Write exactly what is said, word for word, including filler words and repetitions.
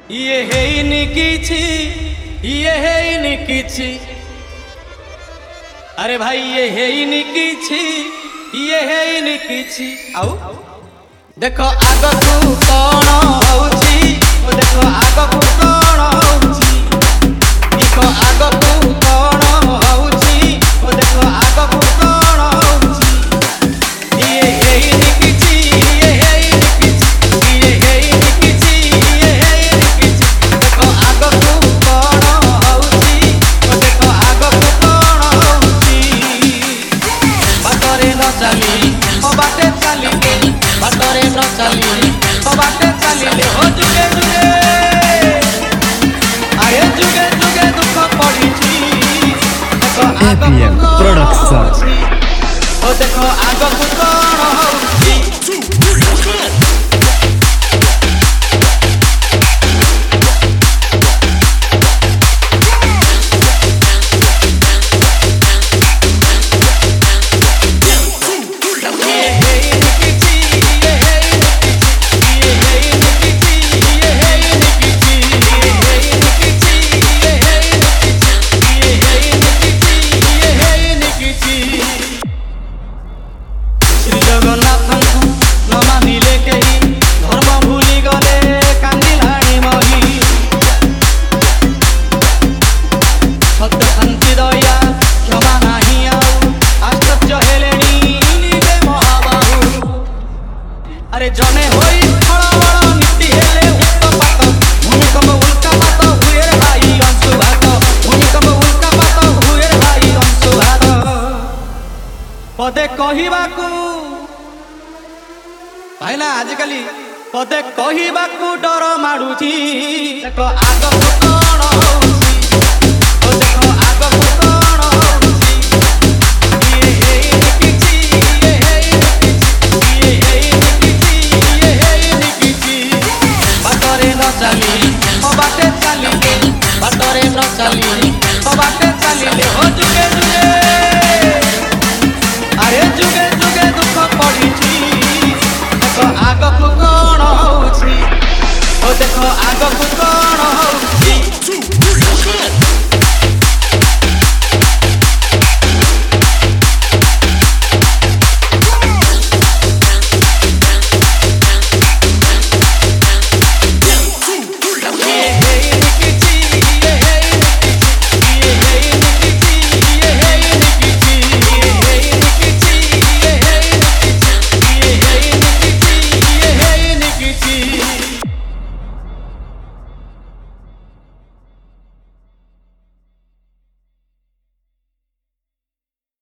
ये हेइनी किछि ये हेइनी किछि अरे भाई ये हेइनी किछि ये हेइनी किछि आउ देखो आगकू कोन होउछि देखो आगकू कोन होउछि देखो आगकू कोन होउछि देखो आगकू कोन होउछि ये हेइनी किछि ये हेइनी किछि ये हेइनी किछि ये हेइनी किछि देखो आगकू कोन होउछि देखो आगकू कोन होउछि बाटरे न चली ओ बाटे चली बाटरे न चली ओ बाटे चली हो जुगे जुगे आए जुगे जुगे दुख पड़िछि देखो आगकू प्रोडक्शन ओ देखो आगकू कोन होउछि अरे जने होई बड़ा बड़ा नीति हेले उत्पात भूमिकंप उल्का पात हुए रे भाई अंशुघात भूमिकंप उल्का पात हुए रे भाई अंशुघात पदे कहिबाकू भाईना आजिकली पदे कहिबाकू डर माडुची देखो आगकू कोन होउछि ओ देखो आगकू कोन होउछि ये हेइनी किछि ये हेइनी किछि ये हेइनी चली ओ बाटे चली बाटरे न चली ओ बाटे चली हो जुगे जुगे अरे जुगे जुगे दुख पड़िछि देखो आगकू कोन होउछि ओ देखो आगकू